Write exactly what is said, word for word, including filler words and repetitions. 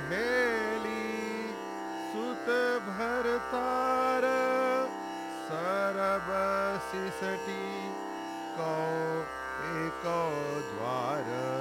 मेली सुत भरतार सरब सिसटी कौ एको द्वार।